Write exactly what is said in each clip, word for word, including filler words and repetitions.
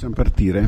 Possiamo partire?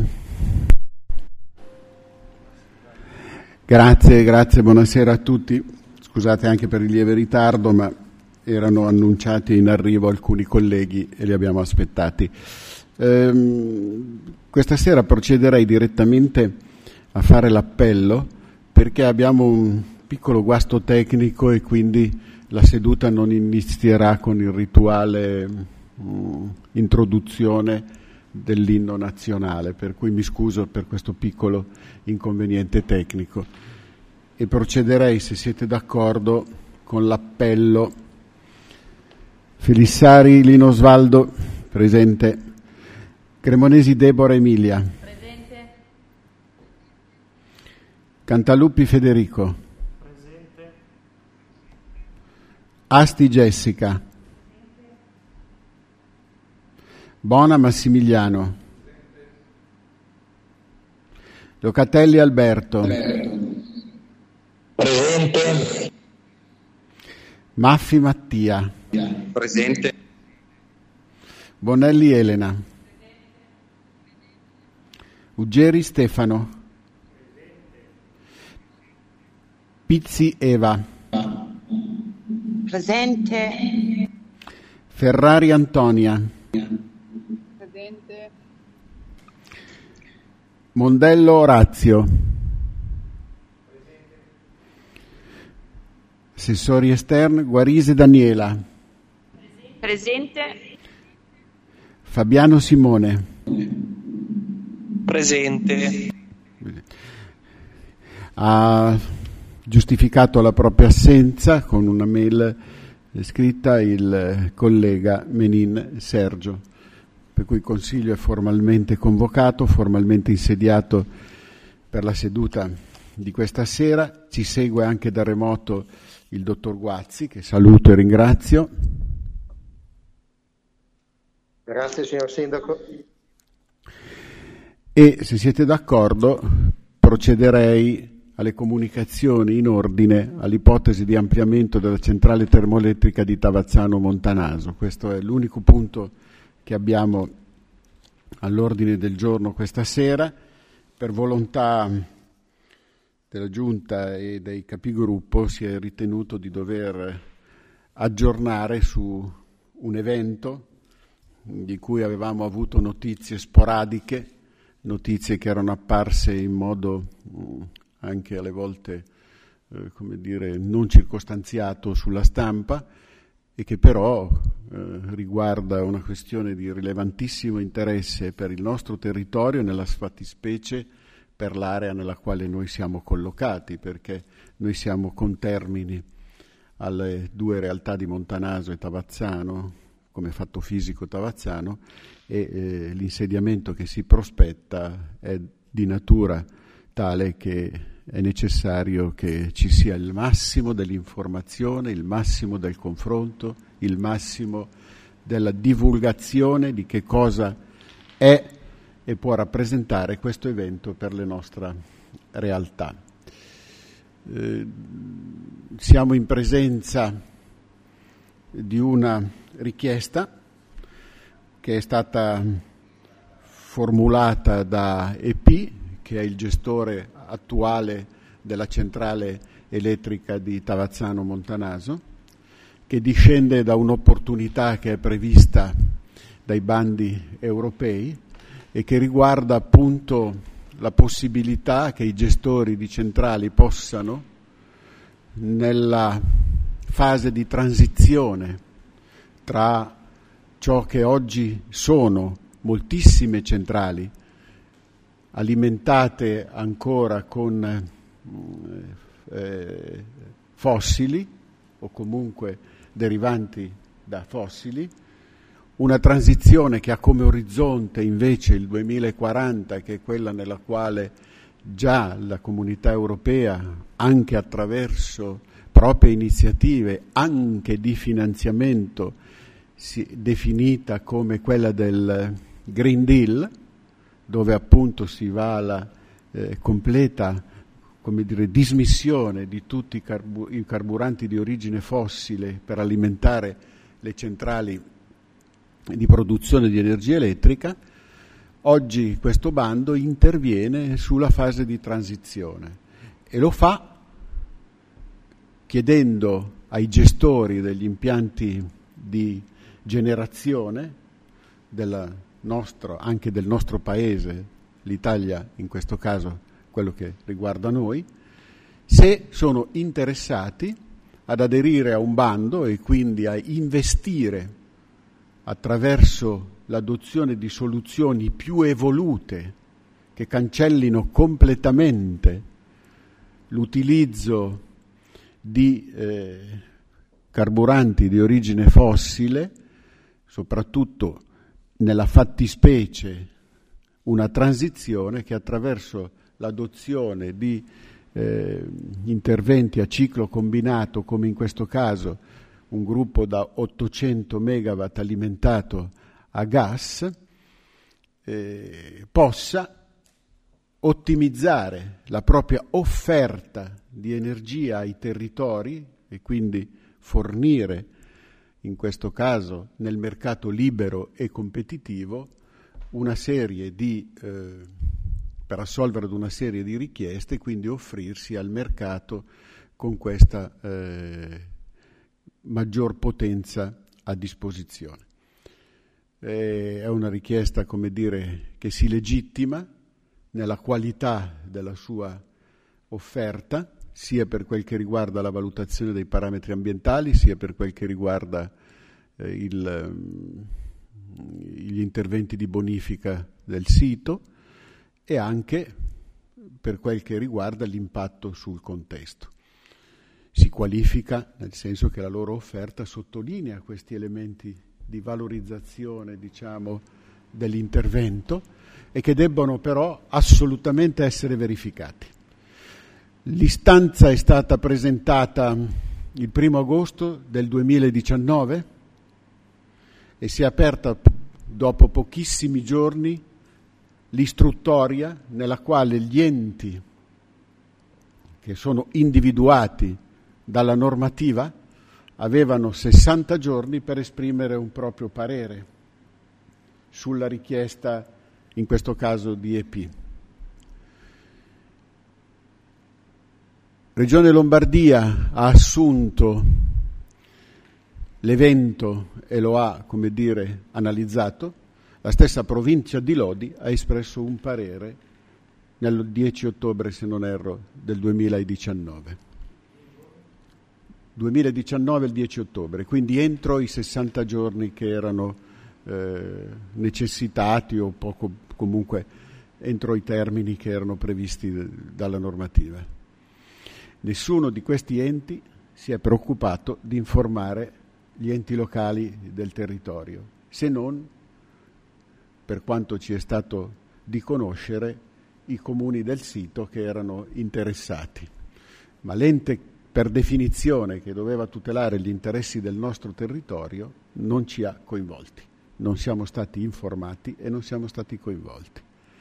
Grazie, grazie, buonasera a tutti. Scusate anche per il lieve ritardo, ma erano annunciati in arrivo alcuni colleghi e li abbiamo aspettati. Ehm, questa sera procederei direttamente a fare l'appello perché abbiamo un piccolo guasto tecnico e quindi la seduta non inizierà con il rituale mh, introduzione dell'inno nazionale, per cui mi scuso per questo piccolo inconveniente tecnico e procederei, se siete d'accordo, con l'appello. Felissari Lino Osvaldo, presente. Cremonesi Deborah Emilia, presente. Cantaluppi Federico, presente. Asti Jessica, Bona Massimiliano, Locatelli Alberto, presente. Maffi Mattia, Presente. Bonelli Elena, Uggeri Stefano, Pizzi Eva, presente. Ferrari Antonia, Presente. Mondello Orazio, assessori esterni Guarise Daniela, Presente. Fabiano Simone, Presente. ha giustificato la propria assenza con una mail scritta il collega Menin Sergio, per cui il Consiglio è formalmente convocato, formalmente insediato per la seduta di questa sera. Ci segue anche da remoto il dottor Guazzi, che saluto e ringrazio. Grazie signor Sindaco. E se siete d'accordo procederei alle comunicazioni in ordine all'ipotesi di ampliamento della centrale termoelettrica di Tavazzano Montanaso. Questo è l'unico punto che abbiamo all'ordine del giorno questa sera. Per volontà della Giunta e dei capigruppo si è ritenuto di dover aggiornare su un evento di cui avevamo avuto notizie sporadiche, notizie che erano apparse in modo mh, anche alle volte eh, come dire, non circostanziato sulla stampa e che però eh, riguarda una questione di rilevantissimo interesse per il nostro territorio, nella fattispecie per l'area nella quale noi siamo collocati, perché noi siamo contermini alle due realtà di Montanaso e Tavazzano, come fatto fisico Tavazzano, e eh, l'insediamento che si prospetta è di natura tale che è necessario che ci sia il massimo dell'informazione, il massimo del confronto, il massimo della divulgazione di che cosa è e può rappresentare questo evento per la nostra realtà. Eh, siamo in presenza di una richiesta che è stata formulata da E P, che è il gestore attuale della centrale elettrica di Tavazzano Montanaso, che discende da un'opportunità che è prevista dai bandi europei e che riguarda appunto la possibilità che i gestori di centrali possano, nella fase di transizione tra ciò che oggi sono moltissime centrali alimentate ancora con eh, fossili o comunque derivanti da fossili, una transizione che ha come orizzonte invece il duemilaquaranta, che è quella nella quale già la Comunità Europea, anche attraverso proprie iniziative, anche di finanziamento, si, definita come quella del Green Deal, dove appunto si va alla eh, completa, come dire, dismissione di tutti i, carbu- i carburanti di origine fossile per alimentare le centrali di produzione di energia elettrica, oggi questo bando interviene sulla fase di transizione e lo fa chiedendo ai gestori degli impianti di generazione del nostro, anche del nostro paese, l'Italia in questo caso, quello che riguarda noi, se sono interessati ad aderire a un bando e quindi a investire attraverso l'adozione di soluzioni più evolute che cancellino completamente l'utilizzo di eh, carburanti di origine fossile, soprattutto nella fattispecie una transizione che attraverso l'adozione di eh, interventi a ciclo combinato, come in questo caso un gruppo da ottocento megawatt alimentato a gas, eh, possa ottimizzare la propria offerta di energia ai territori e quindi fornire, in questo caso nel mercato libero e competitivo, una serie di, eh, per assolvere ad una serie di richieste e quindi offrirsi al mercato con questa eh, maggior potenza a disposizione. Eh, è una richiesta, come dire, che si legittima nella qualità della sua offerta, sia per quel che riguarda la valutazione dei parametri ambientali, sia per quel che riguarda eh, il, gli interventi di bonifica del sito e anche per quel che riguarda l'impatto sul contesto. Si qualifica nel senso che la loro offerta sottolinea questi elementi di valorizzazione, diciamo, dell'intervento e che debbono però assolutamente essere verificati. L'istanza è stata presentata il primo agosto del duemiladiciannove e si è aperta dopo pochissimi giorni l'istruttoria nella quale gli enti che sono individuati dalla normativa avevano sessanta giorni per esprimere un proprio parere sulla richiesta, in questo caso di E P. Regione Lombardia ha assunto l'evento e lo ha, come dire, analizzato. La stessa provincia di Lodi ha espresso un parere nel dieci ottobre, se non erro, del duemiladiciannove. duemiladiciannove il dieci ottobre, quindi entro i sessanta giorni che erano eh, necessitati o poco comunque entro i termini che erano previsti dalla normativa. Nessuno di questi enti si è preoccupato di informare gli enti locali del territorio, se non, per quanto ci è stato di conoscere, i comuni del sito che erano interessati. Ma l'ente, per definizione, che doveva tutelare gli interessi del nostro territorio, non ci ha coinvolti. Non siamo stati informati e non siamo stati coinvolti.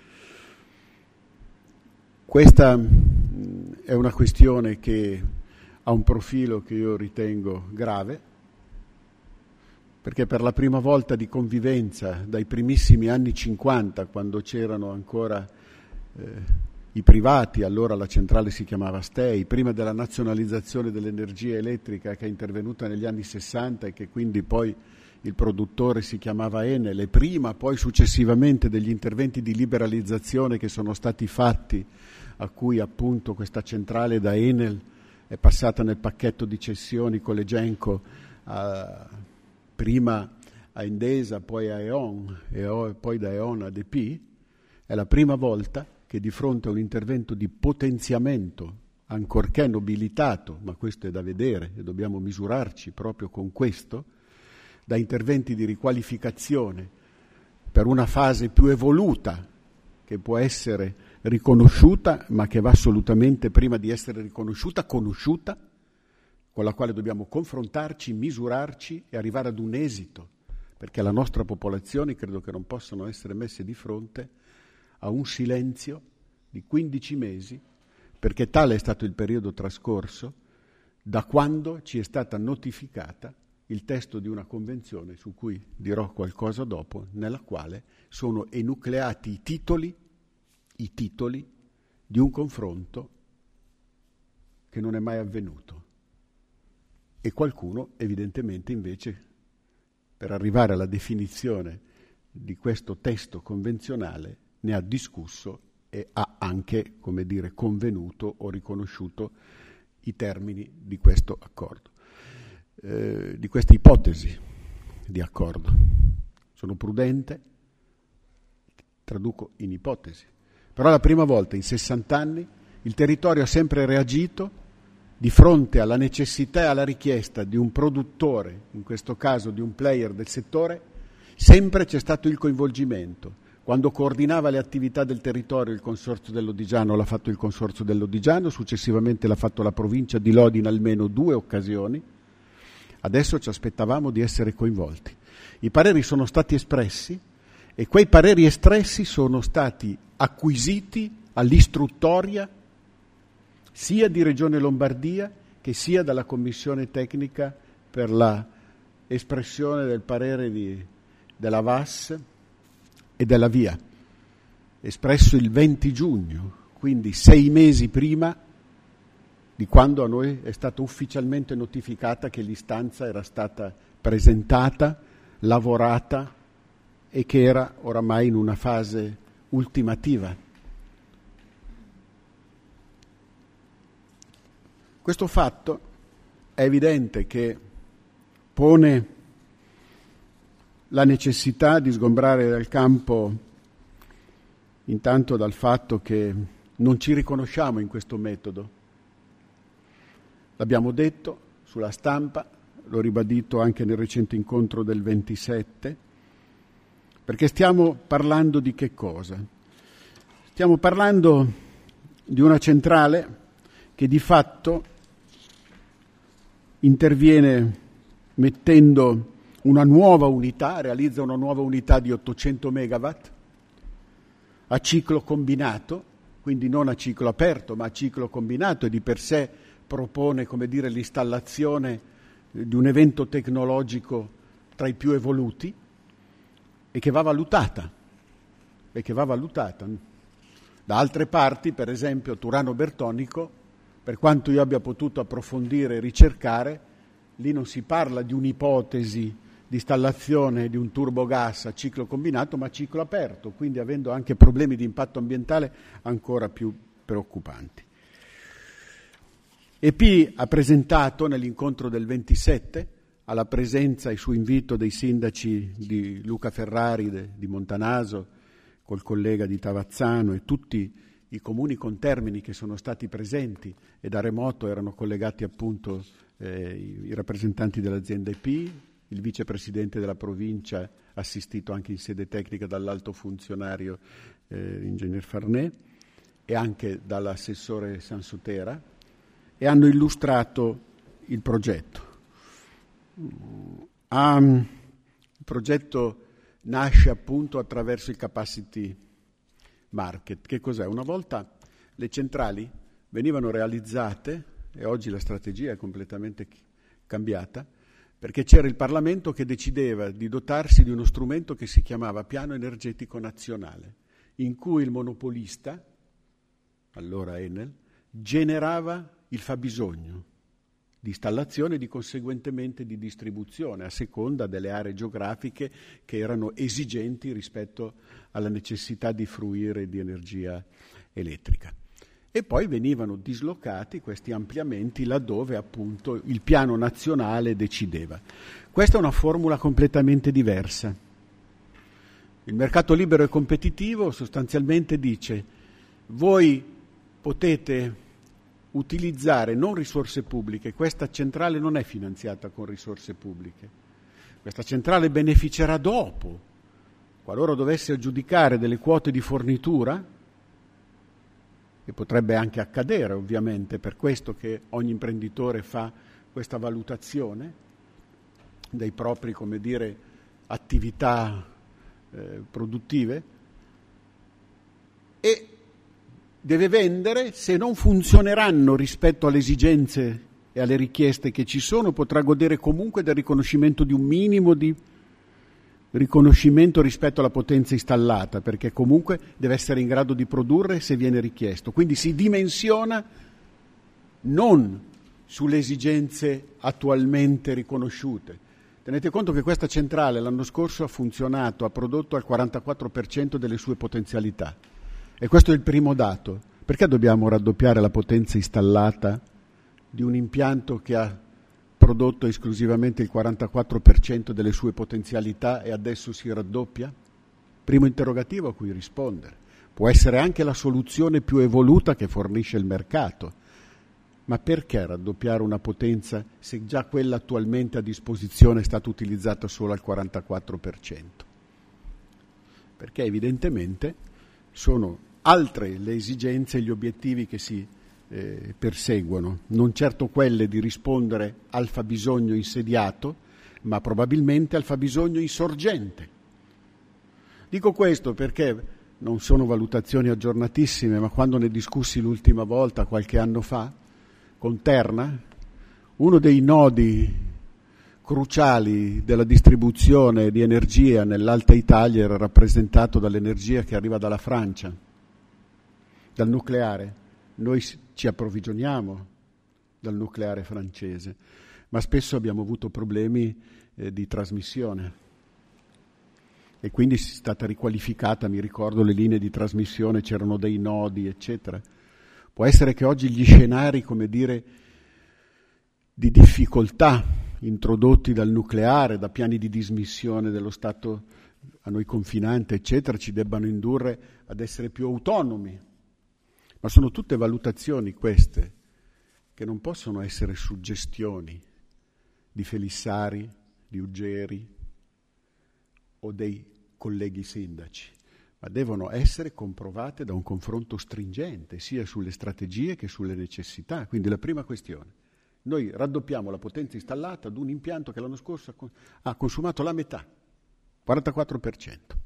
Questa mh, è una questione che ha un profilo che io ritengo grave, perché per la prima volta di convivenza dai primissimi anni cinquanta, quando c'erano ancora eh, i privati, allora la centrale si chiamava Stei, prima della nazionalizzazione dell'energia elettrica che è intervenuta negli anni sessanta e che quindi poi il produttore si chiamava Enel, e prima poi successivamente degli interventi di liberalizzazione che sono stati fatti, a cui appunto questa centrale da Enel è passata nel pacchetto di cessioni con le Genco, a, prima a Endesa, poi a E.ON e poi da E.ON ad E P, è la prima volta che di fronte a un intervento di potenziamento, ancorché nobilitato, ma questo è da vedere e dobbiamo misurarci proprio con questo, da interventi di riqualificazione per una fase più evoluta che può essere riconosciuta, ma che va assolutamente, prima di essere riconosciuta, conosciuta, con la quale dobbiamo confrontarci, misurarci e arrivare ad un esito, perché la nostra popolazione credo che non possano essere messe di fronte a un silenzio di quindici mesi, perché tale è stato il periodo trascorso da quando ci è stata notificata il testo di una convenzione, su cui dirò qualcosa dopo, nella quale sono enucleati i titoli, i titoli di un confronto che non è mai avvenuto. E qualcuno, evidentemente, invece, per arrivare alla definizione di questo testo convenzionale, ne ha discusso e ha anche, come dire, convenuto o riconosciuto i termini di questo accordo, eh, di questa ipotesi di accordo. Sono prudente, traduco in ipotesi. Però la prima volta in sessanta anni il territorio ha sempre reagito di fronte alla necessità e alla richiesta di un produttore, in questo caso di un player del settore. Sempre c'è stato il coinvolgimento. Quando coordinava le attività del territorio il Consorzio dell'Odigiano l'ha fatto il Consorzio dell'Odigiano, successivamente l'ha fatto la provincia di Lodi in almeno due occasioni. Adesso ci aspettavamo di essere coinvolti. I pareri sono stati espressi e quei pareri espressi sono stati acquisiti all'istruttoria sia di Regione Lombardia che sia dalla Commissione Tecnica per la espressione del parere di, della V A S e della VIA, espresso il venti giugno, quindi sei mesi prima di quando a noi è stata ufficialmente notificata che l'istanza era stata presentata, lavorata e che era oramai in una fase ultimativa. Questo fatto è evidente che pone la necessità di sgombrare dal campo, intanto dal fatto che non ci riconosciamo in questo metodo. L'abbiamo detto sulla stampa, l'ho ribadito anche nel recente incontro del ventisette, perché stiamo parlando di che cosa? Stiamo parlando di una centrale che di fatto interviene mettendo una nuova unità, realizza una nuova unità di ottocento megawatt a ciclo combinato, quindi non a ciclo aperto, ma a ciclo combinato, e di per sé propone, come dire, l'installazione di un evento tecnologico tra i più evoluti e che va valutata, e che va valutata. Da altre parti, per esempio Turano Bertonico, per quanto io abbia potuto approfondire e ricercare, lì non si parla di un'ipotesi di installazione di un turbogas a ciclo combinato, ma a ciclo aperto, quindi avendo anche problemi di impatto ambientale ancora più preoccupanti. E P ha presentato nell'incontro del ventisette, alla presenza e su invito dei sindaci di Luca Ferrari, de, di Montanaso, col collega di Tavazzano e tutti i comuni contermini che sono stati presenti, e da remoto erano collegati appunto eh, i, i rappresentanti dell'azienda E P, il vicepresidente della provincia, assistito anche in sede tecnica dall'alto funzionario eh, ingegner Farnè e anche dall'assessore Sansotera, e hanno illustrato il progetto. Um, il progetto nasce appunto attraverso il capacity market. Che cos'è? Una volta le centrali venivano realizzate, e oggi la strategia è completamente cambiata, perché c'era il Parlamento che decideva di dotarsi di uno strumento che si chiamava Piano Energetico Nazionale, in cui il monopolista, allora Enel, generava il fabbisogno di installazione e di conseguentemente di distribuzione a seconda delle aree geografiche che erano esigenti rispetto alla necessità di fruire di energia elettrica. E poi venivano dislocati questi ampliamenti laddove appunto il piano nazionale decideva. Questa è una formula completamente diversa. Il mercato libero e competitivo sostanzialmente dice: voi potete utilizzare non risorse pubbliche, questa centrale non è finanziata con risorse pubbliche, questa centrale beneficerà dopo, qualora dovesse aggiudicare delle quote di fornitura, e potrebbe anche accadere ovviamente, per questo che ogni imprenditore fa questa valutazione dei propri, come dire, attività eh, produttive, e deve vendere se non funzioneranno rispetto alle esigenze e alle richieste che ci sono, potrà godere comunque del riconoscimento di un minimo di riconoscimento rispetto alla potenza installata, perché comunque deve essere in grado di produrre se viene richiesto. Quindi si dimensiona non sulle esigenze attualmente riconosciute. Tenete conto che questa centrale l'anno scorso ha funzionato, ha prodotto al quarantaquattro per cento delle sue potenzialità. E questo è il primo dato. Perché dobbiamo raddoppiare la potenza installata di un impianto che ha prodotto esclusivamente il quarantaquattro per cento delle sue potenzialità e adesso si raddoppia? Primo interrogativo a cui rispondere. Può essere anche la soluzione più evoluta che fornisce il mercato, ma perché raddoppiare una potenza se già quella attualmente a disposizione è stata utilizzata solo al quarantaquattro per cento? Perché evidentemente sono altre le esigenze e gli obiettivi che si Eh, perseguono, non certo quelle di rispondere al fabbisogno insediato, ma probabilmente al fabbisogno insorgente. Dico questo perché non sono valutazioni aggiornatissime, ma quando ne discussi l'ultima volta, qualche anno fa, con Terna, uno dei nodi cruciali della distribuzione di energia nell'Alta Italia era rappresentato dall'energia che arriva dalla Francia, dal nucleare. Noi ci approvvigioniamo dal nucleare francese, ma spesso abbiamo avuto problemi eh, di trasmissione e quindi è stata riqualificata, mi ricordo le linee di trasmissione, c'erano dei nodi, eccetera. Può essere che oggi gli scenari, come dire, di difficoltà introdotti dal nucleare, da piani di dismissione dello Stato a noi confinante, eccetera, ci debbano indurre ad essere più autonomi. Ma sono tutte valutazioni queste che non possono essere suggestioni di Felissari, di Uggeri o dei colleghi sindaci, ma devono essere comprovate da un confronto stringente sia sulle strategie che sulle necessità. Quindi la prima questione, noi raddoppiamo la potenza installata ad un impianto che l'anno scorso ha consumato la metà, quarantaquattro per cento.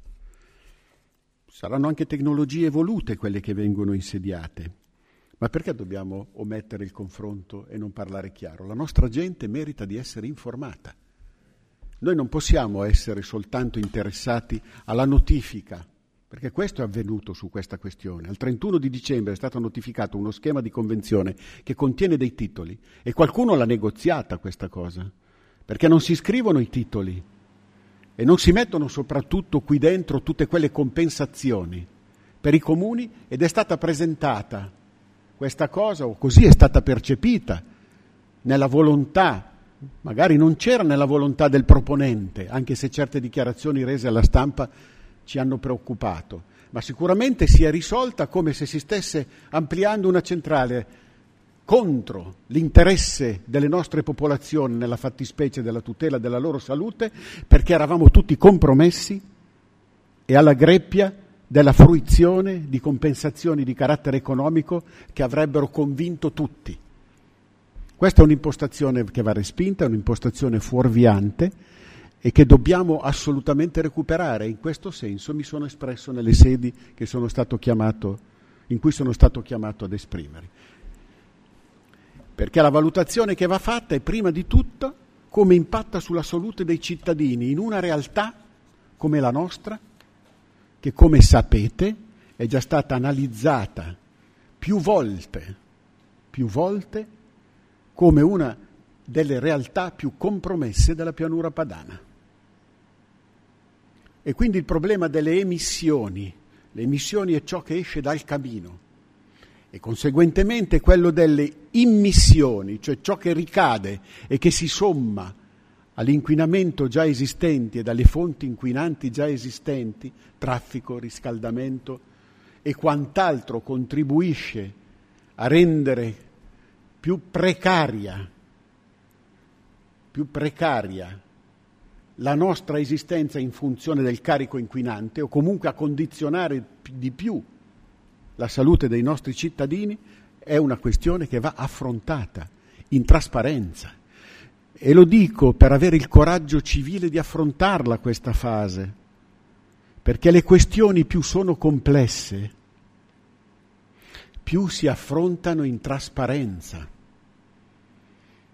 Saranno anche tecnologie evolute quelle che vengono insediate, ma perché dobbiamo omettere il confronto e non parlare chiaro? La nostra gente merita di essere informata. Noi non possiamo essere soltanto interessati alla notifica, perché questo è avvenuto su questa questione. Al trentuno di dicembre è stato notificato uno schema di convenzione che contiene dei titoli e qualcuno l'ha negoziata questa cosa, perché non si scrivono i titoli. E non si mettono soprattutto qui dentro tutte quelle compensazioni per i comuni ed è stata presentata questa cosa, o così è stata percepita, nella volontà, magari non c'era nella volontà del proponente, anche se certe dichiarazioni rese alla stampa ci hanno preoccupato, ma sicuramente si è risolta come se si stesse ampliando una centrale contro l'interesse delle nostre popolazioni nella fattispecie della tutela della loro salute, perché eravamo tutti compromessi e alla greppia della fruizione di compensazioni di carattere economico che avrebbero convinto tutti. Questa è un'impostazione che va respinta, è un'impostazione fuorviante e che dobbiamo assolutamente recuperare. In questo senso mi sono espresso nelle sedi che sono stato chiamato, in cui sono stato chiamato ad esprimere. Perché la valutazione che va fatta è prima di tutto come impatta sulla salute dei cittadini in una realtà come la nostra, che come sapete è già stata analizzata più volte, più volte come una delle realtà più compromesse della pianura padana. E quindi il problema delle emissioni, le emissioni è ciò che esce dal camino, e conseguentemente quello delle immissioni, cioè ciò che ricade e che si somma all'inquinamento già esistenti e dalle fonti inquinanti già esistenti, traffico, riscaldamento e quant'altro contribuisce a rendere più precaria, più precaria la nostra esistenza in funzione del carico inquinante o comunque a condizionare di più la salute dei nostri cittadini, è una questione che va affrontata in trasparenza. E lo dico per avere il coraggio civile di affrontarla questa fase, perché le questioni più sono complesse, più si affrontano in trasparenza.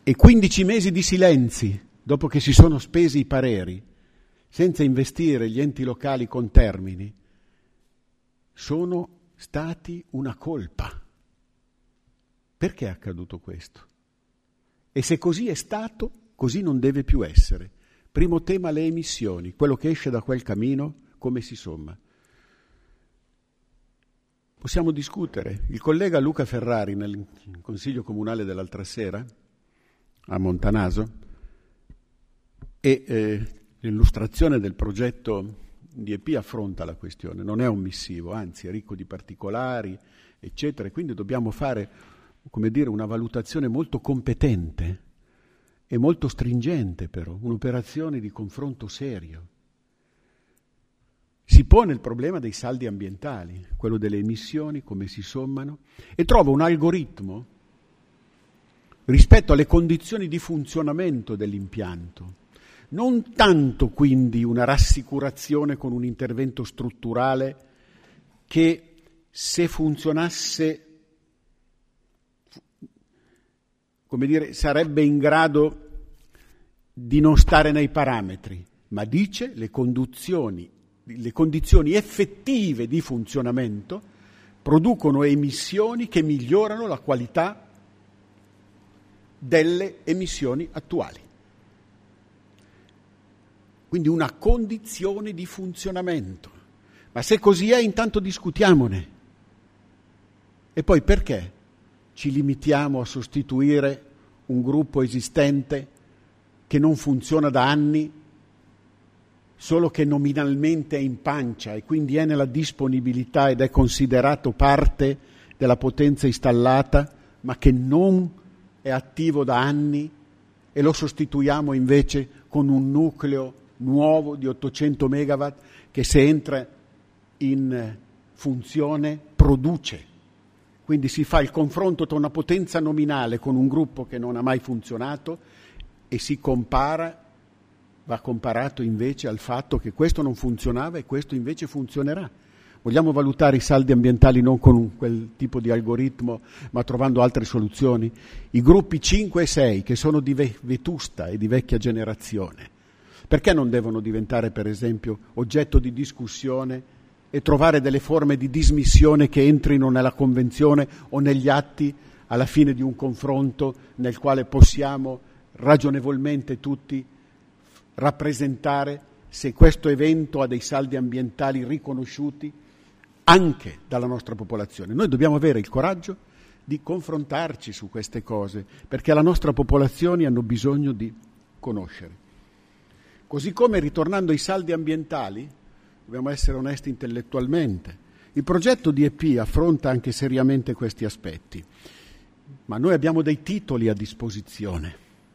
e quindici mesi di silenzi dopo che si sono spesi i pareri, senza investire gli enti locali con termini, sono stati una colpa. Perché è accaduto questo? E se così è stato, così non deve più essere. Primo tema, le emissioni, quello che esce da quel camino, come si somma. Possiamo discutere. Il collega Luca Ferrari, nel Consiglio Comunale dell'altra sera, a Montanaso, e eh, l'illustrazione del progetto di E P affronta la questione, non è omissivo, anzi è ricco di particolari, eccetera, e quindi dobbiamo fare, come dire, una valutazione molto competente e molto stringente, però, un'operazione di confronto serio. Si pone il problema dei saldi ambientali, quello delle emissioni, come si sommano, e trova un algoritmo rispetto alle condizioni di funzionamento dell'impianto. Non tanto quindi una rassicurazione con un intervento strutturale che, se funzionasse, come dire, sarebbe in grado di non stare nei parametri, ma dice le condizioni, le condizioni effettive di funzionamento producono emissioni che migliorano la qualità delle emissioni attuali. Quindi una condizione di funzionamento. Ma se così è, intanto discutiamone. E poi perché ci limitiamo a sostituire un gruppo esistente che non funziona da anni, solo che nominalmente è in pancia e quindi è nella disponibilità ed è considerato parte della potenza installata, ma che non è attivo da anni, e lo sostituiamo invece con un nucleo nuovo di ottocento megawatt che, se entra in funzione, produce. Quindi si fa il confronto tra una potenza nominale con un gruppo che non ha mai funzionato e si compara, va comparato invece al fatto che questo non funzionava e questo invece funzionerà. Vogliamo valutare i saldi ambientali non con un, quel tipo di algoritmo, ma trovando altre soluzioni. I gruppi cinque e sei, che sono di vetusta e di vecchia generazione, perché non devono diventare, per esempio, oggetto di discussione e trovare delle forme di dismissione che entrino nella convenzione o negli atti alla fine di un confronto nel quale possiamo ragionevolmente tutti rappresentare se questo evento ha dei saldi ambientali riconosciuti anche dalla nostra popolazione. Noi dobbiamo avere il coraggio di confrontarci su queste cose, perché la nostra popolazione hanno bisogno di conoscere. Così come, ritornando ai saldi ambientali, dobbiamo essere onesti intellettualmente. Il progetto di E P affronta anche seriamente questi aspetti, ma noi abbiamo dei titoli a disposizione.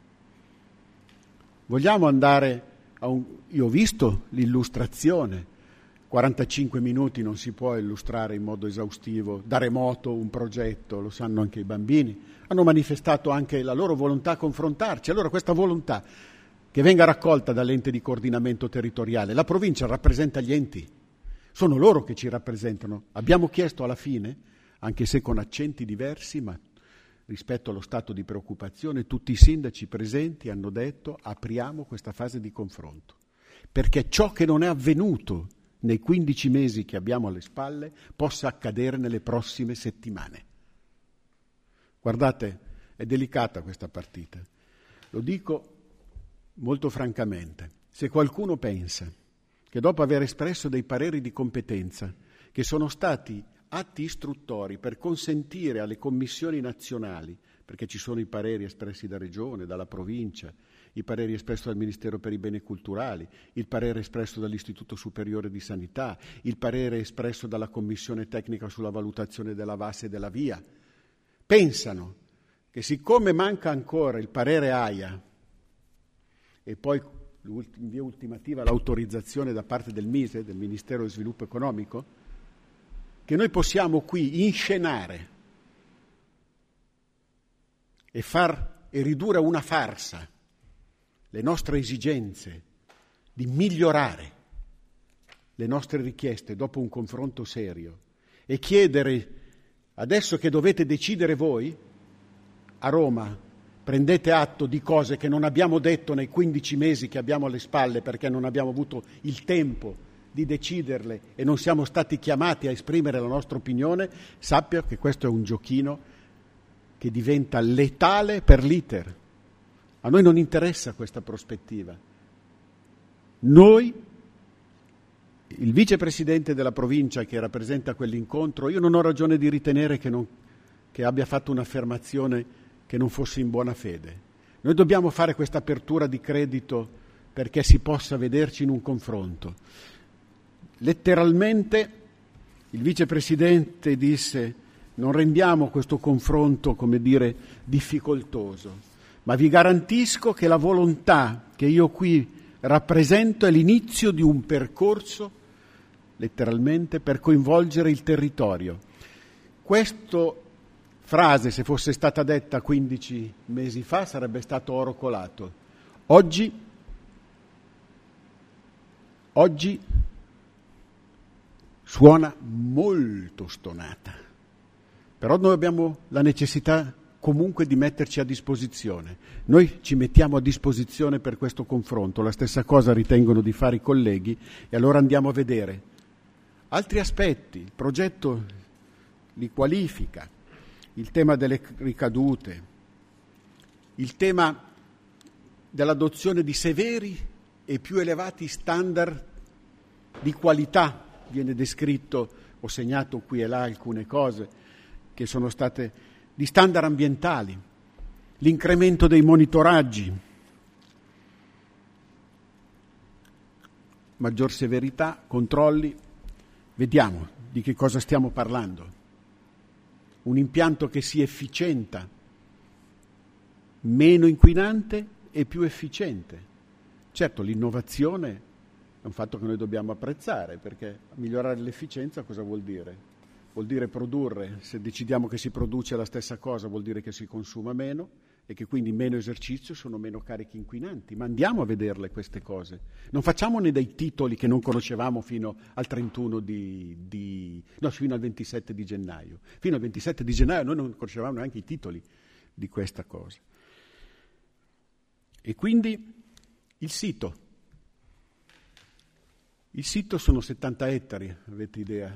Vogliamo andare a un... Io ho visto l'illustrazione, quarantacinque minuti non si può illustrare in modo esaustivo, da remoto, un progetto, lo sanno anche i bambini. Hanno manifestato anche la loro volontà a confrontarci. Allora questa volontà che venga raccolta dall'ente di coordinamento territoriale. La provincia rappresenta gli enti, sono loro che ci rappresentano. Abbiamo chiesto alla fine, anche se con accenti diversi, ma rispetto allo stato di preoccupazione, tutti i sindaci presenti hanno detto: apriamo questa fase di confronto, perché ciò che non è avvenuto nei quindici mesi che abbiamo alle spalle possa accadere nelle prossime settimane. Guardate, è delicata questa partita, lo dico molto francamente. Se qualcuno pensa che dopo aver espresso dei pareri di competenza, che sono stati atti istruttori per consentire alle commissioni nazionali, perché ci sono i pareri espressi da Regione, dalla provincia, i pareri espressi dal Ministero per i Beni Culturali, il parere espresso dall'Istituto Superiore di Sanità, il parere espresso dalla Commissione Tecnica sulla valutazione della V A S e della VIA, pensano che siccome manca ancora il parere AIA e poi in via ultimativa l'autorizzazione da parte del MISE, del Ministero dello Sviluppo Economico, che noi possiamo qui inscenare e far e ridurre a una farsa le nostre esigenze di migliorare le nostre richieste dopo un confronto serio e chiedere, adesso che dovete decidere voi, a Roma, prendete atto di cose che non abbiamo detto nei quindici mesi che abbiamo alle spalle perché non abbiamo avuto il tempo di deciderle e non siamo stati chiamati a esprimere la nostra opinione, sappia che questo è un giochino che diventa letale per l'iter. A noi non interessa questa prospettiva. Noi, il vicepresidente della provincia che rappresenta quell'incontro, io non ho ragione di ritenere che, non, che abbia fatto un'affermazione che non fosse in buona fede. Noi dobbiamo fare questa apertura di credito perché si possa vederci in un confronto. Letteralmente il vicepresidente disse: non rendiamo questo confronto, come dire, difficoltoso, ma vi garantisco che la volontà che io qui rappresento è l'inizio di un percorso, letteralmente, per coinvolgere il territorio. Questa frase, se fosse stata detta quindici mesi fa, sarebbe stato oro colato. Oggi, oggi suona molto stonata, però noi abbiamo la necessità comunque di metterci a disposizione. Noi ci mettiamo a disposizione per questo confronto, la stessa cosa ritengono di fare i colleghi, e allora andiamo a vedere altri aspetti. Il progetto li qualifica, il tema delle ricadute, il tema dell'adozione di severi e più elevati standard di qualità. Viene descritto, ho segnato qui e là alcune cose che sono state di standard ambientali, l'incremento dei monitoraggi, maggior severità, controlli. Vediamo di che cosa stiamo parlando. Un impianto che si efficienta, meno inquinante e più efficiente. Certo, l'innovazione è un fatto che noi dobbiamo apprezzare, perché migliorare l'efficienza cosa vuol dire? Vuol dire produrre. Se decidiamo che si produce la stessa cosa vuol dire che si consuma meno e che quindi meno esercizio sono meno carichi inquinanti. Ma andiamo a vederle queste cose. Non facciamone dei titoli che non conoscevamo fino al trentuno di, di no, fino al ventisette di gennaio. Fino al ventisette di gennaio noi non conoscevamo neanche i titoli di questa cosa. E quindi il sito. Il sito sono settanta ettari, avete idea?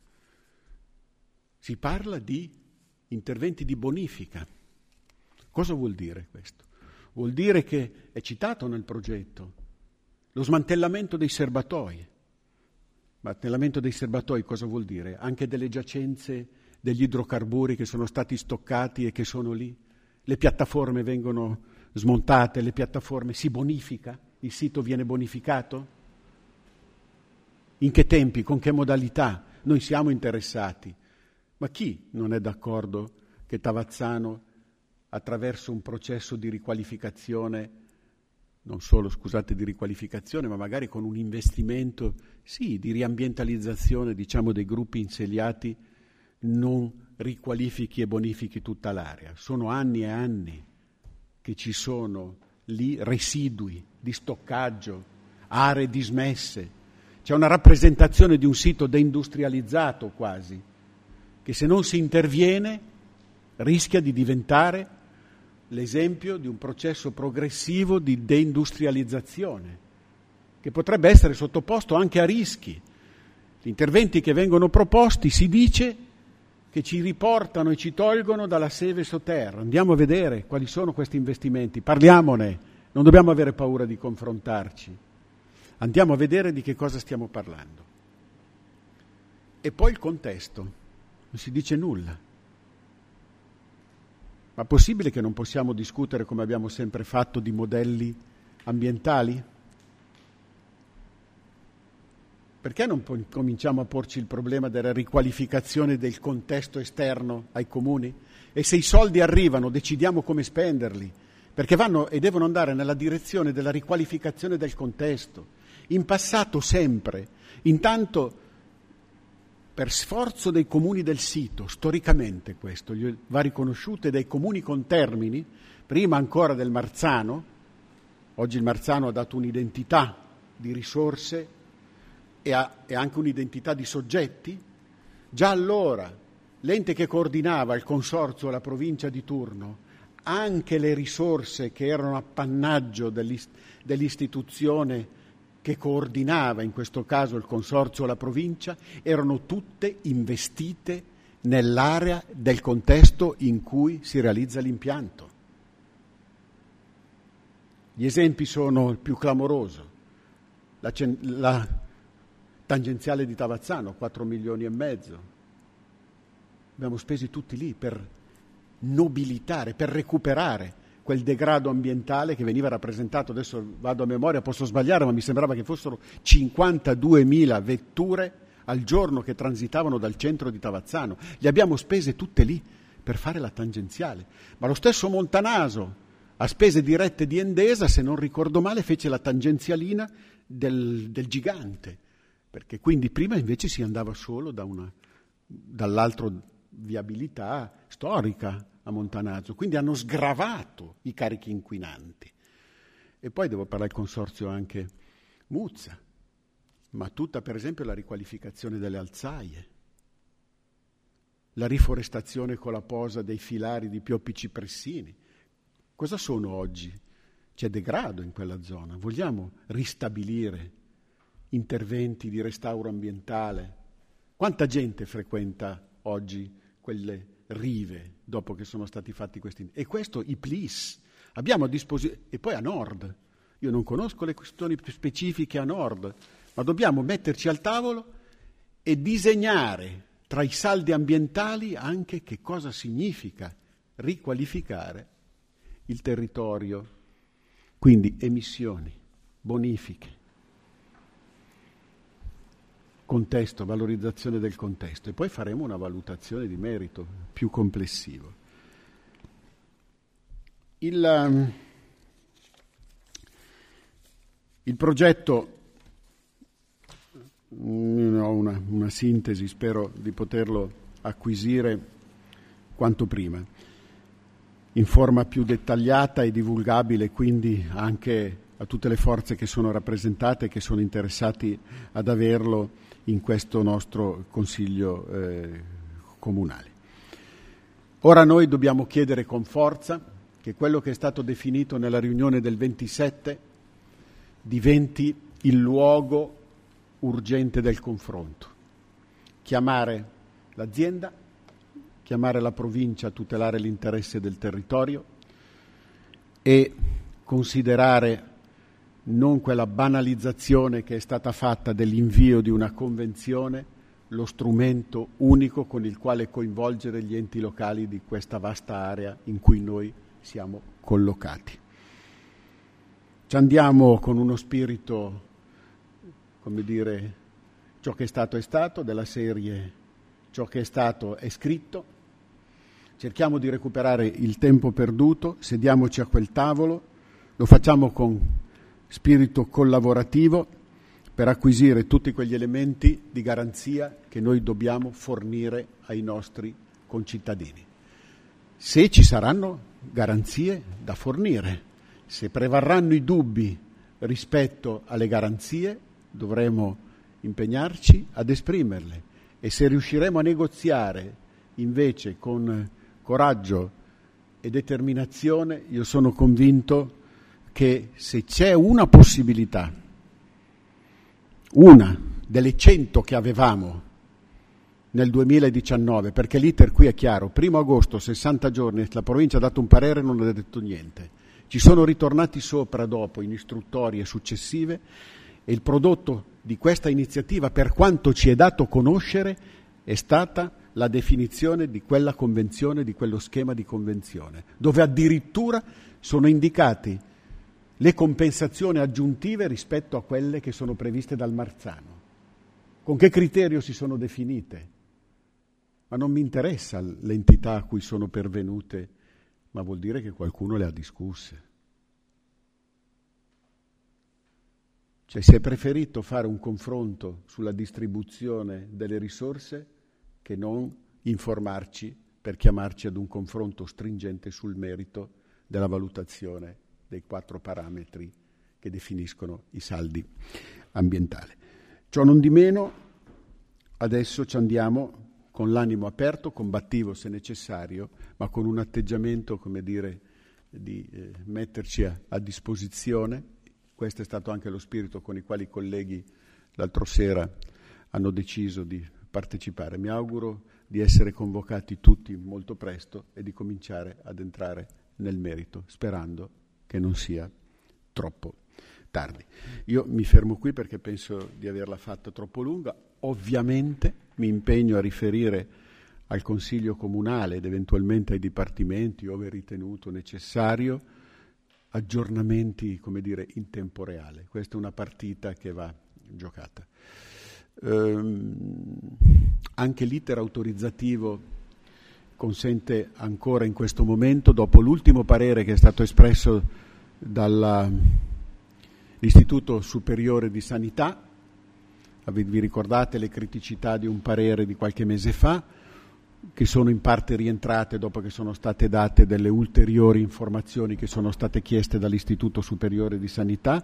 Si parla di interventi di bonifica. Cosa vuol dire questo? Vuol dire che è citato nel progetto lo smantellamento dei serbatoi. Smantellamento dei serbatoi cosa vuol dire? Anche delle giacenze degli idrocarburi che sono stati stoccati e che sono lì. Le piattaforme vengono smontate, le piattaforme si bonifica, il sito viene bonificato. In che tempi, con che modalità? Noi siamo interessati. Ma chi non è d'accordo che Tavazzano, attraverso un processo di riqualificazione, non solo, scusate, di riqualificazione, ma magari con un investimento, sì, di riambientalizzazione, diciamo, dei gruppi insediati, non riqualifichi e bonifichi tutta l'area? Sono anni e anni che ci sono lì residui di stoccaggio, aree dismesse. C'è una rappresentazione di un sito deindustrializzato quasi, che se non si interviene rischia di diventare l'esempio di un processo progressivo di deindustrializzazione, che potrebbe essere sottoposto anche a rischi. Gli interventi che vengono proposti si dice che ci riportano e ci tolgono dalla seve sotterra. Andiamo a vedere quali sono questi investimenti, parliamone, non dobbiamo avere paura di confrontarci. Andiamo a vedere di che cosa stiamo parlando. E poi il contesto, non si dice nulla. Ma è possibile che non possiamo discutere, come abbiamo sempre fatto, di modelli ambientali? Perché non po- cominciamo a porci il problema della riqualificazione del contesto esterno ai comuni? E se i soldi arrivano decidiamo come spenderli, perché vanno e devono andare nella direzione della riqualificazione del contesto. In passato sempre, intanto per sforzo dei comuni del sito, storicamente questo va riconosciuto, e dei comuni contermini, prima ancora del Marzano, oggi il Marzano ha dato un'identità di risorse e, ha, e anche un'identità di soggetti, già allora l'ente che coordinava il consorzio, la provincia di turno, anche le risorse che erano appannaggio dell'ist- dell'istituzione che coordinava, in questo caso il consorzio o la provincia, erano tutte investite nell'area del contesto in cui si realizza l'impianto. Gli esempi sono il più clamoroso, la, la tangenziale di Tavazzano, quattro milioni e mezzo. Abbiamo spesi tutti lì per nobilitare, per recuperare quel degrado ambientale che veniva rappresentato, adesso vado a memoria, posso sbagliare, ma mi sembrava che fossero cinquantaduemila vetture al giorno che transitavano dal centro di Tavazzano. Le abbiamo spese tutte lì per fare la tangenziale. Ma lo stesso Montanaso, a spese dirette di Endesa, se non ricordo male, fece la tangenzialina del, del Gigante, perché quindi prima invece si andava solo da una, dall'altro viabilità storica a Montanaso, quindi hanno sgravato i carichi inquinanti. E poi devo parlare del consorzio anche Muzza, ma tutta per esempio la riqualificazione delle alzaie, la riforestazione con la posa dei filari di pioppi cipressini. Cosa sono oggi? C'è degrado in quella zona. Vogliamo ristabilire interventi di restauro ambientale? Quanta gente frequenta oggi quelle rive dopo che sono stati fatti questi? E questo i P L I S. Abbiamo a disposizione, e poi a nord. Io non conosco le questioni più specifiche a nord, ma dobbiamo metterci al tavolo e disegnare tra i saldi ambientali anche che cosa significa riqualificare il territorio, quindi emissioni, bonifiche, contesto, valorizzazione del contesto, e poi faremo una valutazione di merito più complessivo. Il, um, il progetto, mh, ho una, una sintesi, spero di poterlo acquisire quanto prima, in forma più dettagliata e divulgabile, quindi anche a tutte le forze che sono rappresentate e che sono interessati ad averlo in questo nostro Consiglio eh, comunale. Ora noi dobbiamo chiedere con forza che quello che è stato definito nella riunione del ventisette diventi il luogo urgente del confronto. Chiamare l'azienda, chiamare la provincia a tutelare l'interesse del territorio e considerare non quella banalizzazione che è stata fatta dell'invio di una convenzione lo strumento unico con il quale coinvolgere gli enti locali di questa vasta area in cui noi siamo collocati. Ci andiamo con uno spirito, come dire, ciò che è stato è stato, della serie ciò che è stato è scritto. Cerchiamo di recuperare il tempo perduto, sediamoci a quel tavolo, lo facciamo con spirito collaborativo per acquisire tutti quegli elementi di garanzia che noi dobbiamo fornire ai nostri concittadini. Se ci saranno garanzie da fornire, se prevarranno i dubbi rispetto alle garanzie, dovremo impegnarci ad esprimerle, e se riusciremo a negoziare invece con coraggio e determinazione, io sono convinto che se c'è una possibilità, una delle cento che avevamo nel duemiladiciannove, perché l'iter qui è chiaro, primo agosto, sessanta giorni, la provincia ha dato un parere e non ha detto niente. Ci sono ritornati sopra dopo in istruttorie successive, e il prodotto di questa iniziativa, per quanto ci è dato conoscere, è stata la definizione di quella convenzione, di quello schema di convenzione, dove addirittura sono indicati le compensazioni aggiuntive rispetto a quelle che sono previste dal Marzano. Con che criterio si sono definite? Ma non mi interessa l'entità a cui sono pervenute, ma vuol dire che qualcuno le ha discusse. Cioè si è preferito fare un confronto sulla distribuzione delle risorse che non informarci per chiamarci ad un confronto stringente sul merito della valutazione dei quattro parametri che definiscono i saldi ambientali. Ciò non di meno, adesso ci andiamo con l'animo aperto, combattivo se necessario, ma con un atteggiamento, come dire, di eh, metterci a, a disposizione. Questo è stato anche lo spirito con il quale i colleghi l'altro sera hanno deciso di partecipare. Mi auguro di essere convocati tutti molto presto e di cominciare ad entrare nel merito, sperando che non sia troppo tardi. Io mi fermo qui perché penso di averla fatta troppo lunga. Ovviamente mi impegno a riferire al Consiglio Comunale ed eventualmente ai dipartimenti, ove ritenuto necessario, aggiornamenti, come dire, in tempo reale. Questa è una partita che va giocata. Ehm, anche l'iter autorizzativo consente ancora in questo momento, dopo l'ultimo parere che è stato espresso dall'Istituto Superiore di Sanità, vi ricordate le criticità di un parere di qualche mese fa, che sono in parte rientrate dopo che sono state date delle ulteriori informazioni che sono state chieste dall'Istituto Superiore di Sanità.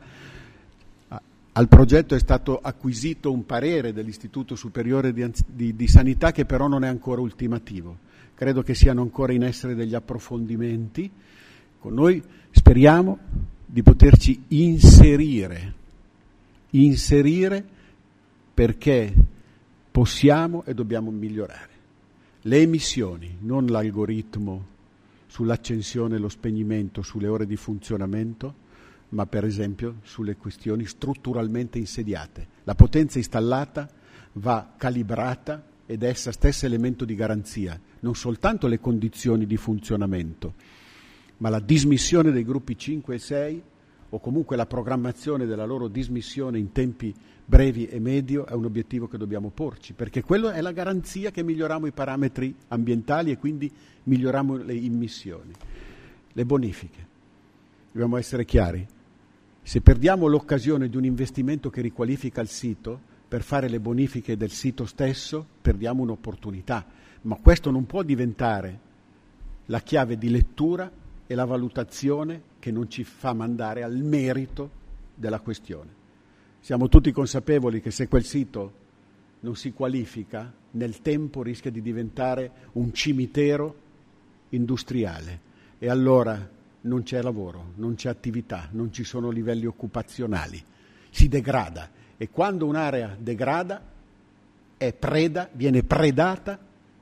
Al progetto è stato acquisito un parere dell'Istituto Superiore di, di, di Sanità che però non è ancora ultimativo. Credo che siano ancora in essere degli approfondimenti. Con noi speriamo di poterci inserire, inserire perché possiamo e dobbiamo migliorare. Le emissioni, non l'algoritmo sull'accensione e lo spegnimento, sulle ore di funzionamento, ma per esempio sulle questioni strutturalmente insediate. La potenza installata va calibrata ed è essa stessa elemento di garanzia, non soltanto le condizioni di funzionamento, ma la dismissione dei gruppi cinque e sei o comunque la programmazione della loro dismissione in tempi brevi e medio è un obiettivo che dobbiamo porci, perché quello è la garanzia che miglioriamo i parametri ambientali e quindi miglioriamo le immissioni. Le bonifiche. Dobbiamo essere chiari. Se perdiamo l'occasione di un investimento che riqualifica il sito per fare le bonifiche del sito stesso, perdiamo un'opportunità. Ma questo non può diventare la chiave di lettura e la valutazione che non ci fa mandare al merito della questione. Siamo tutti consapevoli che se quel sito non si qualifica, nel tempo rischia di diventare un cimitero industriale e allora non c'è lavoro, non c'è attività, non ci sono livelli occupazionali, si degrada e quando un'area degrada è preda, viene predata,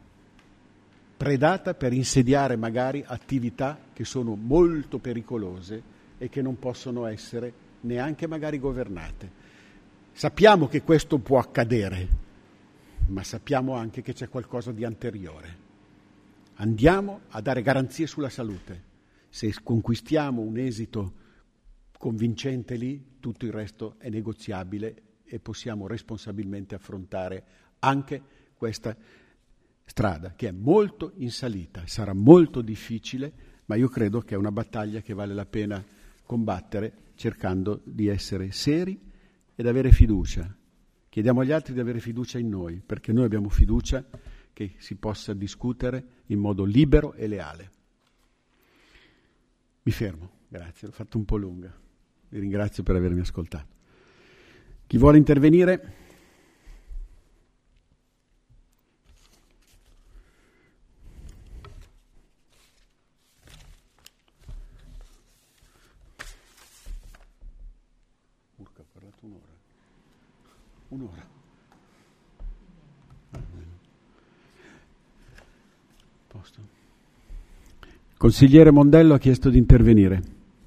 predata per insediare magari attività che sono molto pericolose e che non possono essere neanche magari governate. Sappiamo che questo può accadere, ma sappiamo anche che c'è qualcosa di anteriore. Andiamo a dare garanzie sulla salute. Se conquistiamo un esito convincente lì, tutto il resto è negoziabile e possiamo responsabilmente affrontare anche questa strada, che è molto in salita, sarà molto difficile, ma io credo che è una battaglia che vale la pena combattere cercando di essere seri ed avere fiducia. Chiediamo agli altri di avere fiducia in noi, perché noi abbiamo fiducia che si possa discutere in modo libero e leale. Mi fermo, grazie, l'ho fatto un po' lunga. Vi ringrazio per avermi ascoltato. Chi vuole intervenire? Urca, ho parlato un'ora. Un'ora. Posto. Consigliere Mondello ha chiesto di intervenire.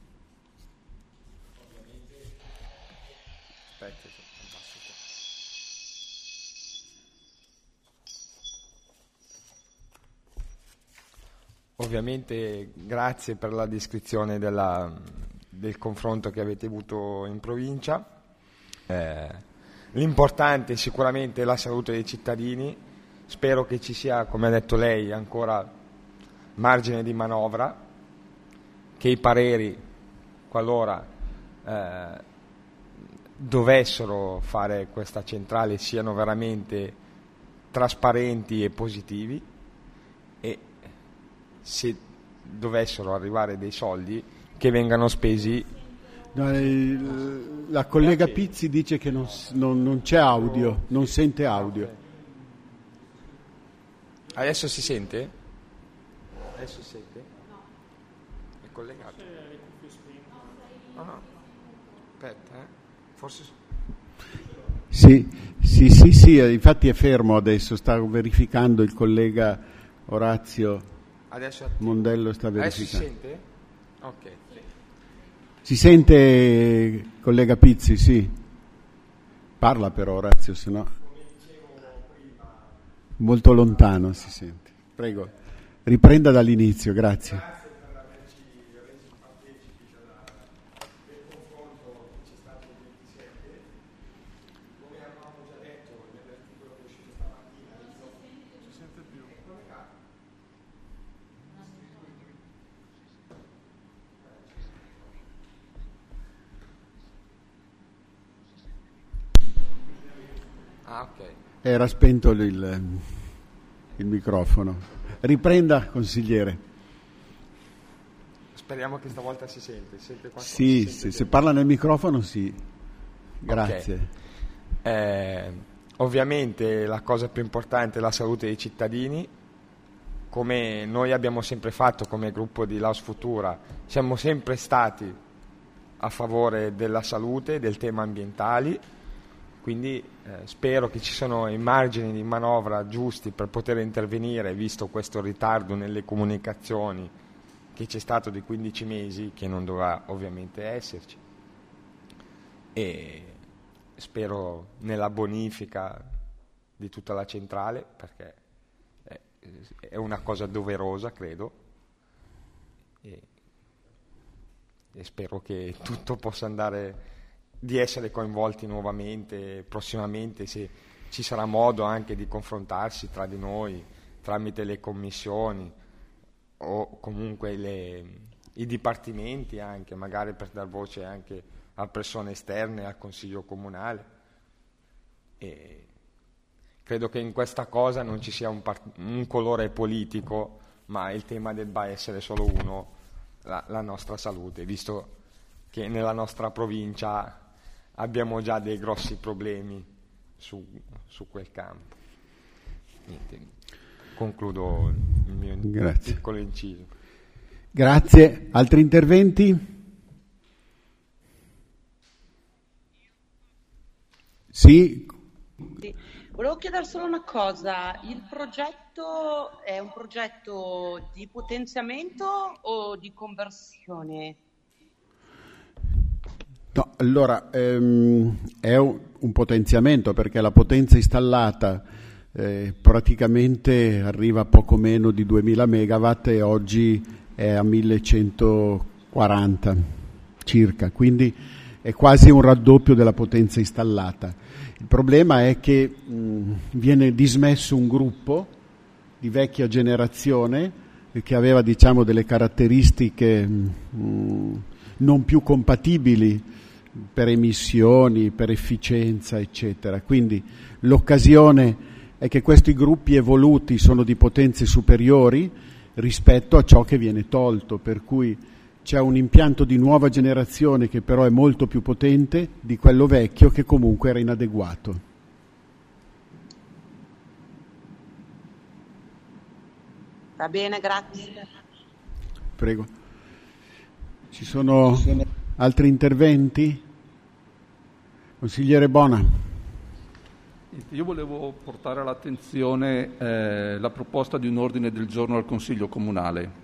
Ovviamente grazie per la descrizione della, del confronto che avete avuto in provincia. Eh, l'importante sicuramente è la salute dei cittadini. Spero che ci sia, come ha detto lei, ancora margine di manovra, che i pareri, qualora eh, dovessero fare questa centrale, siano veramente trasparenti e positivi, e se dovessero arrivare dei soldi che vengano spesi. No, la collega Pizzi dice che non, non, non c'è audio, non sente audio. Adesso si sente? Adesso si sente? collegato? No, no. Aspetta, eh. Forse... Sì, sì, sì, sì, infatti è fermo adesso, sta verificando il collega Orazio Adesso Mondello, sta Adesso si verificando. sente? Ok. Si sente, collega Pizzi, sì. Parla però Orazio, se no... Molto lontano si sente. Prego, riprenda dall'inizio, grazie. Ah, ok. Era spento il, il microfono. Riprenda, consigliere. Speriamo che stavolta si sente. sente qualcosa, Sì, si sente se, se parla nel microfono sì. Grazie. Okay. Eh, ovviamente la cosa più importante è la salute dei cittadini. Come noi abbiamo sempre fatto come gruppo di Laus Futura, siamo sempre stati a favore della salute e del tema ambientali. Quindi eh, spero che ci siano i margini di manovra giusti per poter intervenire, visto questo ritardo nelle comunicazioni che c'è stato di quindici mesi, che non dovrà ovviamente esserci. E spero nella bonifica di tutta la centrale, perché è, è una cosa doverosa, credo, e, e spero che tutto possa andare, di essere coinvolti nuovamente, prossimamente, se ci sarà modo anche di confrontarsi tra di noi tramite le commissioni o comunque le, i dipartimenti, anche magari per dar voce anche a persone esterne al Consiglio Comunale. E credo che in questa cosa non ci sia un, part- un colore politico, ma il tema debba essere solo uno, la, la nostra salute, visto che nella nostra provincia abbiamo già dei grossi problemi su, su quel campo. Niente, concludo il mio Grazie. piccolo inciso. Grazie. Altri interventi? Sì. Sì. Volevo chiedere solo una cosa, il progetto è un progetto di potenziamento o di conversione? No, allora ehm, è un, un potenziamento, perché la potenza installata eh, praticamente arriva a poco meno di duemila megawatt e oggi è a millecentoquaranta circa, quindi è quasi un raddoppio della potenza installata. Il problema è che mh, viene dismesso un gruppo di vecchia generazione che aveva, diciamo, delle caratteristiche mh, non più compatibili per emissioni, per efficienza, eccetera. Quindi l'occasione è che questi gruppi evoluti sono di potenze superiori rispetto a ciò che viene tolto, per cui c'è un impianto di nuova generazione che però è molto più potente di quello vecchio, che comunque era inadeguato. Va bene, grazie. Prego. Ci sono altri interventi? Consigliere Bona. Io volevo portare all'attenzione eh, la proposta di un ordine del giorno al Consiglio Comunale.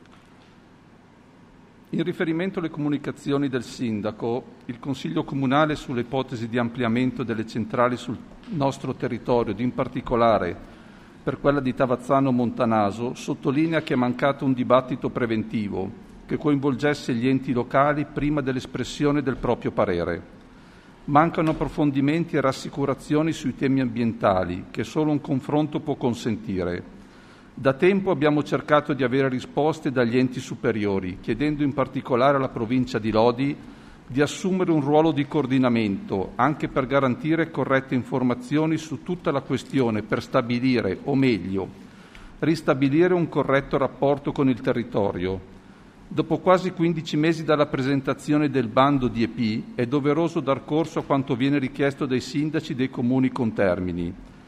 In riferimento alle comunicazioni del Sindaco, il Consiglio Comunale sulle ipotesi di ampliamento delle centrali sul nostro territorio, ed in particolare per quella di Tavazzano Montanaso, sottolinea che è mancato un dibattito preventivo che coinvolgesse gli enti locali prima dell'espressione del proprio parere. Mancano approfondimenti e rassicurazioni sui temi ambientali che solo un confronto può consentire. Da tempo abbiamo cercato di avere risposte dagli enti superiori, chiedendo in particolare alla provincia di Lodi di assumere un ruolo di coordinamento, anche per garantire corrette informazioni su tutta la questione, per stabilire, o meglio, ristabilire un corretto rapporto con il territorio. Dopo quasi quindici mesi dalla presentazione del bando di E P, è doveroso dar corso a quanto viene richiesto dai sindaci dei comuni contermini.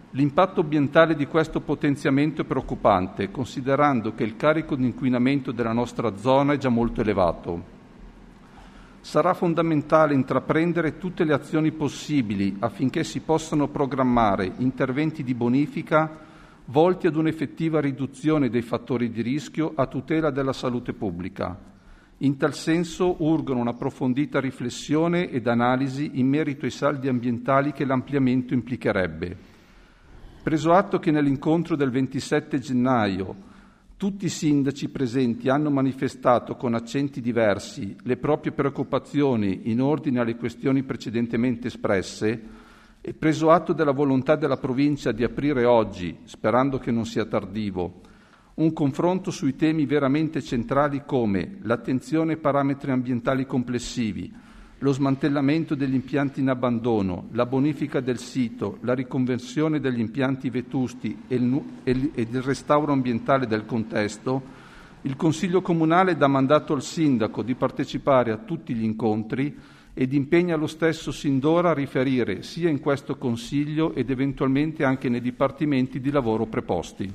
L'impatto ambientale di questo potenziamento è preoccupante, considerando che il carico di inquinamento della nostra zona è già molto elevato. Sarà fondamentale intraprendere tutte le azioni possibili affinché si possano programmare interventi di bonifica volti ad un'effettiva riduzione dei fattori di rischio a tutela della salute pubblica. In tal senso urgono un'approfondita riflessione ed analisi in merito ai saldi ambientali che l'ampliamento implicherebbe. Preso atto che nell'incontro del ventisette gennaio tutti i sindaci presenti hanno manifestato con accenti diversi le proprie preoccupazioni in ordine alle questioni precedentemente espresse e preso atto della volontà della provincia di aprire oggi, sperando che non sia tardivo, un confronto sui temi veramente centrali come l'attenzione ai parametri ambientali complessivi, lo smantellamento degli impianti in abbandono, la bonifica del sito, la riconversione degli impianti vetusti e il, e il restauro ambientale del contesto, il Consiglio Comunale dà mandato al Sindaco di partecipare a tutti gli incontri ed impegna lo stesso sin d'ora a riferire sia in questo Consiglio ed eventualmente anche nei dipartimenti di lavoro preposti.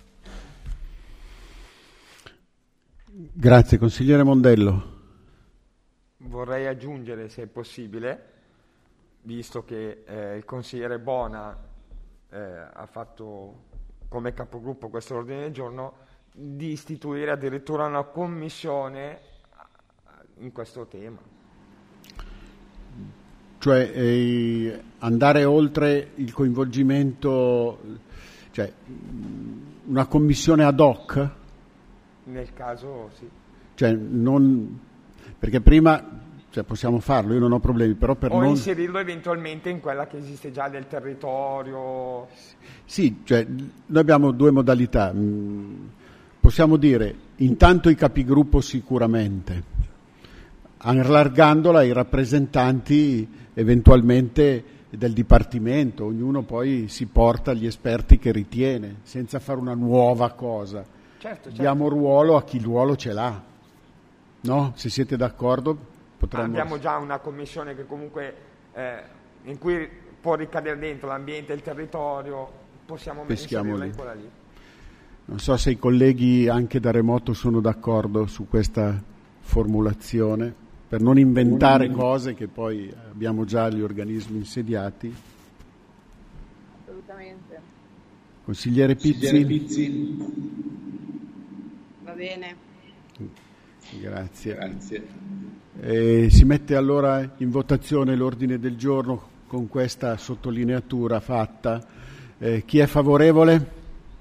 Grazie. Consigliere Mondello. Vorrei aggiungere, se è possibile, visto che eh, il consigliere Bona eh, ha fatto come capogruppo questo ordine del giorno, di istituire addirittura una commissione in questo tema. Cioè eh, andare oltre il coinvolgimento, cioè una commissione ad hoc? Nel caso sì. Cioè non... Perché prima, cioè possiamo farlo, io non ho problemi, però per o non... inserirlo eventualmente in quella che esiste già del territorio. Sì, cioè noi abbiamo due modalità. Possiamo dire intanto i capigruppo sicuramente, allargandola ai rappresentanti eventualmente del Dipartimento, ognuno poi si porta gli esperti che ritiene, senza fare una nuova cosa. Certo, certo. Diamo ruolo a chi il ruolo ce l'ha. No? Se siete d'accordo potremmo... Abbiamo già una commissione che comunque eh, in cui può ricadere dentro l'ambiente e il territorio, possiamo inserirla in quella lì. Non so se i colleghi anche da remoto sono d'accordo su questa formulazione, per non inventare cose che poi abbiamo già gli organismi insediati. Assolutamente. Consigliere Pizzi? Consigliere Pizzi. Va bene. Grazie. Grazie. Eh, si mette allora in votazione l'ordine del giorno con questa sottolineatura fatta. Eh, chi è favorevole?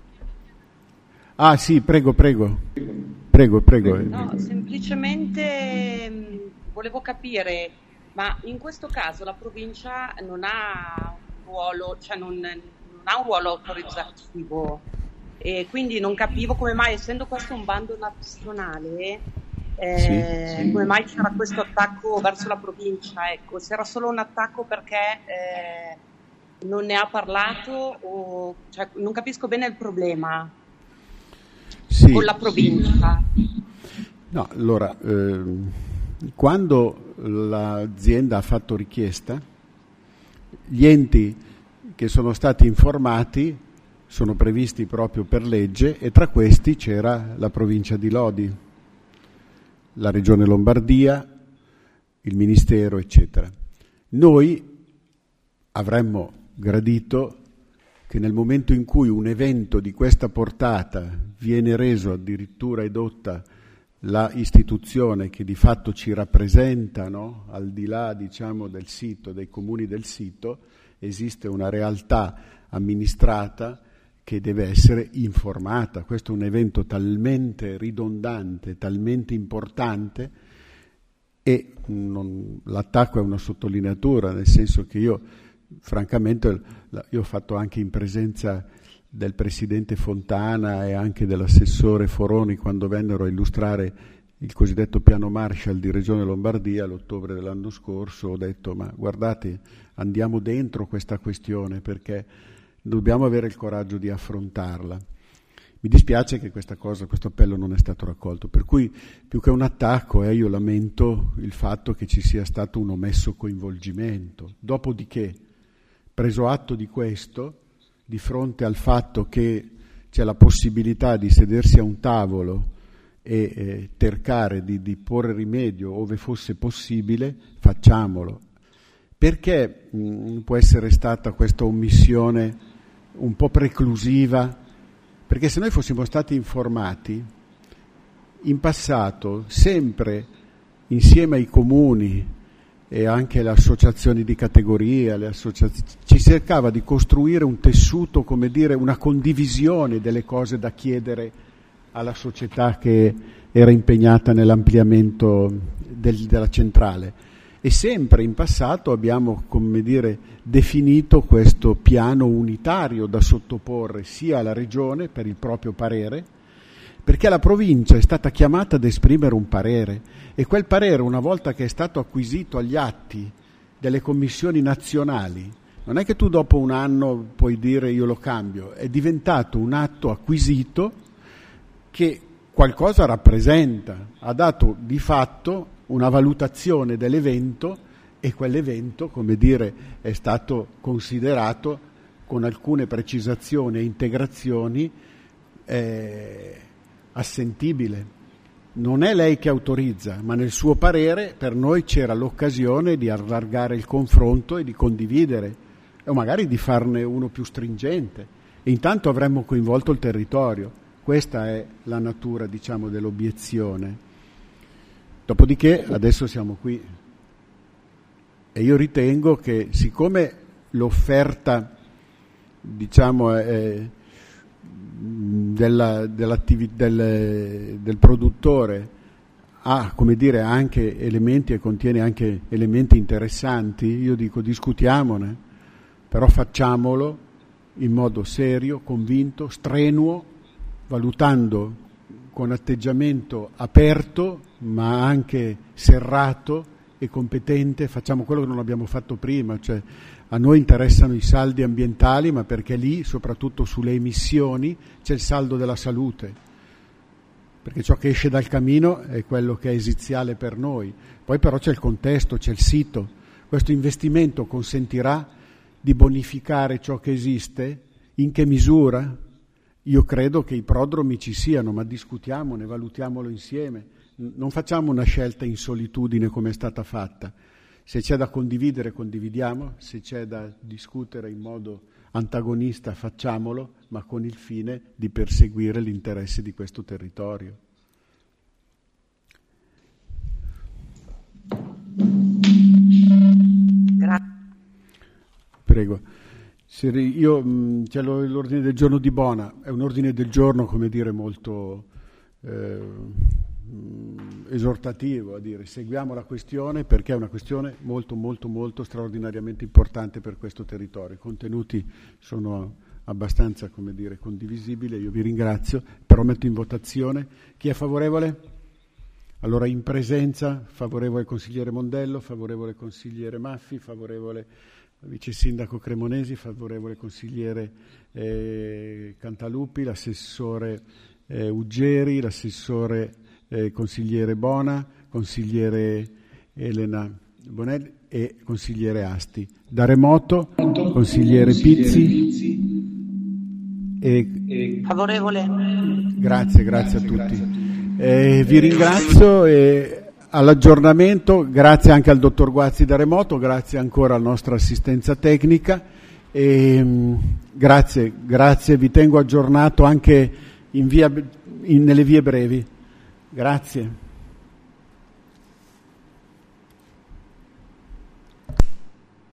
Ah sì, prego, prego. Prego, prego. No, semplicemente mh, volevo capire, ma in questo caso la provincia non ha un ruolo, cioè non, non ha un ruolo autorizzativo, e quindi non capivo come mai, essendo questo un bando nazionale, Eh, sì, sì. come mai c'era questo attacco verso la provincia? Ecco, se era solo un attacco perché eh, non ne ha parlato, o cioè, non capisco bene il problema sì, con la provincia. Sì. No, allora, eh, quando l'azienda ha fatto richiesta, gli enti che sono stati informati sono previsti proprio per legge, e tra questi c'era la provincia di Lodi, la Regione Lombardia, il Ministero, eccetera. Noi avremmo gradito che nel momento in cui un evento di questa portata viene reso addirittura edotta la istituzione che di fatto ci rappresenta, no? Al di là, diciamo, del sito, dei comuni del sito, esiste una realtà amministrata che deve essere informata. Questo è un evento talmente ridondante, talmente importante, e non, l'attacco è una sottolineatura, nel senso che io, francamente, io ho fatto anche in presenza del Presidente Fontana e anche dell'assessore Foroni quando vennero a illustrare il cosiddetto piano Marshall di Regione Lombardia all'ottobre dell'anno scorso, ho detto: ma guardate, andiamo dentro questa questione perché dobbiamo avere il coraggio di affrontarla. Mi dispiace che questa cosa, questo appello non è stato raccolto, per cui più che un attacco eh, io lamento il fatto che ci sia stato un omesso coinvolgimento. Dopodiché, preso atto di questo, di fronte al fatto che c'è la possibilità di sedersi a un tavolo e eh, cercare di, di porre rimedio ove fosse possibile, facciamolo. Perché mh, può essere stata questa omissione un po' preclusiva? Perché se noi fossimo stati informati, in passato, sempre insieme ai comuni e anche alle associazioni di categoria, le associazioni, ci cercava di costruire un tessuto, come dire, una condivisione delle cose da chiedere alla società che era impegnata nell'ampliamento del, della centrale. E sempre in passato abbiamo, come dire, definito questo piano unitario da sottoporre sia alla Regione per il proprio parere, perché la provincia è stata chiamata ad esprimere un parere, e quel parere, una volta che è stato acquisito agli atti delle commissioni nazionali, non è che tu dopo un anno puoi dire io lo cambio, è diventato un atto acquisito che qualcosa rappresenta, ha dato di fatto una valutazione dell'evento, e quell'evento, come dire, è stato considerato con alcune precisazioni e integrazioni eh, assentibile. Non è lei che autorizza, ma nel suo parere per noi c'era l'occasione di allargare il confronto e di condividere, o magari di farne uno più stringente, e intanto avremmo coinvolto il territorio. Questa è la natura, diciamo, dell'obiezione. Dopodiché adesso siamo qui e io ritengo che, siccome l'offerta, diciamo, è della, dell'attivi, del, del produttore ha, come dire, anche elementi e contiene anche elementi interessanti, io dico discutiamone, però facciamolo in modo serio, convinto, strenuo, valutando con atteggiamento aperto ma anche serrato e competente. Facciamo quello che non abbiamo fatto prima, cioè a noi interessano i saldi ambientali, ma perché lì, soprattutto sulle emissioni, c'è il saldo della salute, perché ciò che esce dal camino è quello che è esiziale per noi. Poi però c'è il contesto, c'è il sito. Questo investimento consentirà di bonificare ciò che esiste? In che misura? Io credo che i prodromi ci siano, ma discutiamone, valutiamolo insieme. Non facciamo una scelta in solitudine come è stata fatta. Se c'è da condividere, condividiamo, se c'è da discutere in modo antagonista, facciamolo, ma con il fine di perseguire l'interesse di questo territorio. Grazie. Prego. Io, c'è l'ordine del giorno di Bona, è un ordine del giorno, come dire, molto eh, esortativo, a dire seguiamo la questione, perché è una questione molto molto molto straordinariamente importante per questo territorio. I contenuti sono abbastanza, come dire, condivisibili, io vi ringrazio, però metto in votazione. Chi è favorevole? Allora, in presenza, favorevole il consigliere Mondello, favorevole il consigliere Maffi, favorevole vice sindaco Cremonesi, favorevole consigliere eh, Cantalupi, l'assessore eh, Uggeri, l'assessore eh, consigliere Bona, consigliere Elena Bonelli e consigliere Asti. Da remoto, consigliere Pizzi. E... Favorevole. Grazie, grazie a tutti. Eh, vi ringrazio e all'aggiornamento, grazie anche al dottor Guazzi da remoto, grazie ancora alla nostra assistenza tecnica e mh, grazie, grazie, vi tengo aggiornato anche in via, in, nelle vie brevi. Grazie.